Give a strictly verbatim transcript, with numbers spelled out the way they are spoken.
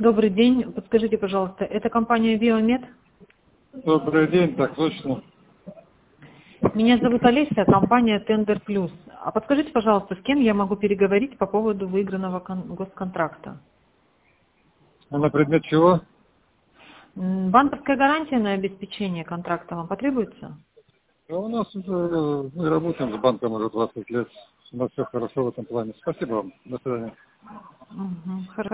Добрый день. Подскажите, пожалуйста, это компания Биомед? Добрый день, так точно. Меня зовут Олеся, компания Тендер Плюс. А подскажите, пожалуйста, с кем я могу переговорить по поводу выигранного кон- госконтракта? А на предмет чего? М, Банковская гарантия на обеспечение контракта вам потребуется? А у нас уже, э, мы работаем с банком уже двадцать лет. У нас все хорошо в этом плане. Спасибо вам. До свидания. Мгм, хорошо.